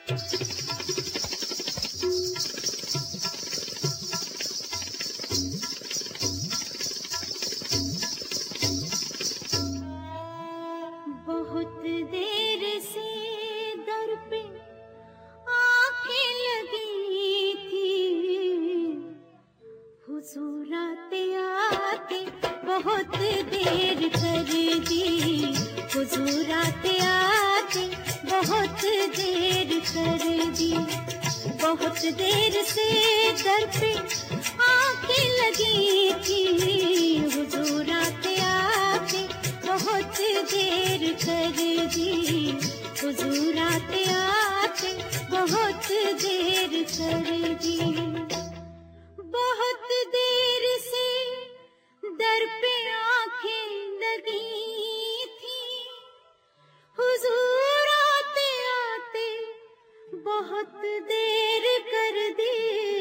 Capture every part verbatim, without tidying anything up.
बहुत देर से दर पे आंखें लगी थी, हुजूर आते आते बहुत देर कर दी, हुजूर आते आते बहुत देर कर दी। बहुत देर से दर पे आंखें लगी थी, हुजूर आते आते बहुत देर कर दी, हुजूर आते आते बहुत देर कर दी। बहुत देर से दर पे आंखें लगी थी, हुजूर आते आते बहुत देर कर दी।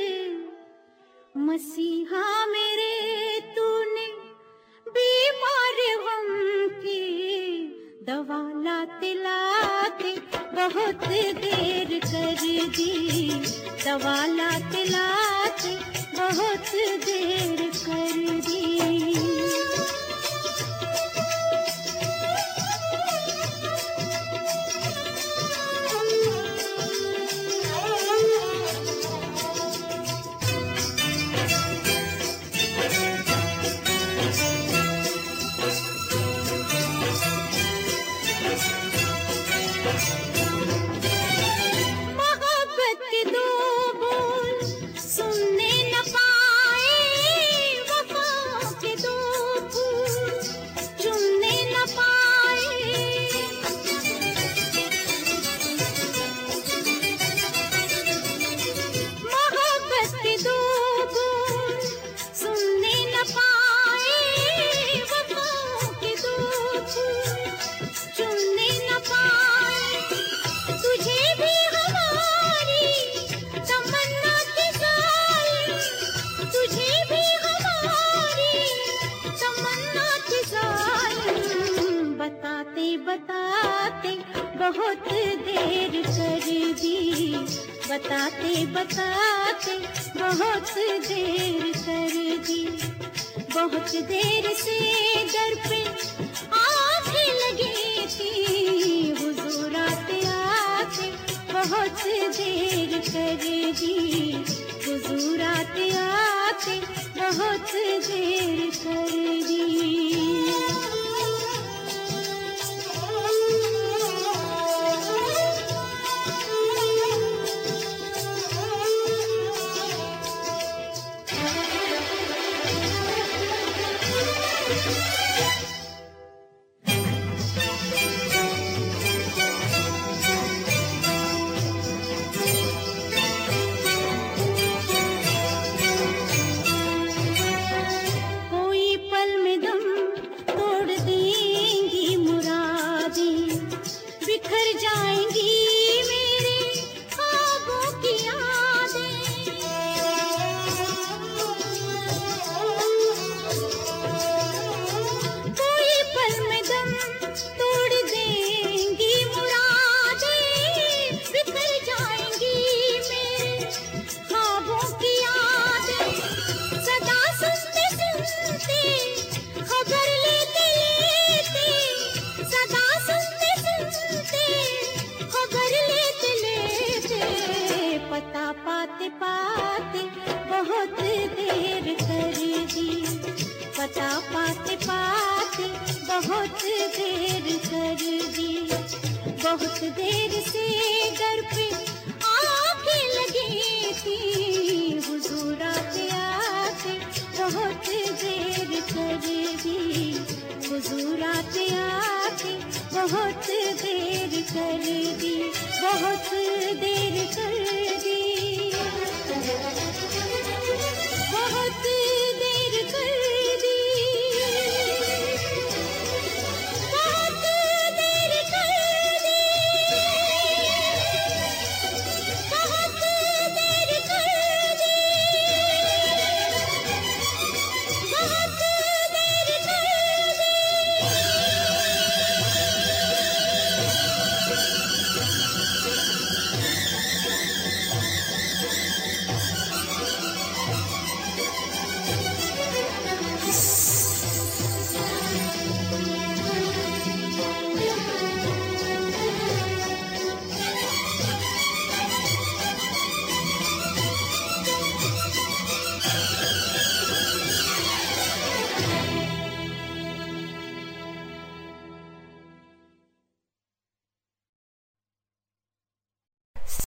मसीहा मेरे तूने बीमार हम की दवा लाते लाते बहुत देर कर दी, दवा लाते लाते बहुत देर कर दी। मोहब्बत के दो बोल सुनने न पाए, वफा के दो फूल चुनने न पाए। मोहब्बत के दो बोल सुनने न पाए, वफा के दो फूल चुनने न पाए। तुझे भी हमारी तमन्ना की जाए, तुझे भी हमारी तमन्ना की जाए। बताते बताते बहुत देर कर दी, बताते बताते बहुत देर कर दी। बहुत देर से दर पे आंखें लगी थी, हुजूर आते आते बहुत देर कर दी, हुजूर आते आते बहुत देर कर दी। कोई पल में दम तोड़ देंगी मुरादें, बिखर जाएंगी मेरे ख्वाबों की यादें। कोई पल में दम तोड़ देंगी मुरादें, बिखर जाएंगी मेरे ख्वाबों की यादें। सदा सुनते सुनते खबर लेते लेते, सदा सुनते सुनते खबर लेते लेते, पता पाते पाते बहुत देर कर दी, पता पाते पाते बहुत देर कर दी। बहुत देर से दर पे आंखें लगी थी, हुजूर आते आते बहुत देर कर दी, हुजूर आते आते बहुत देर कर दी, बहुत देर कर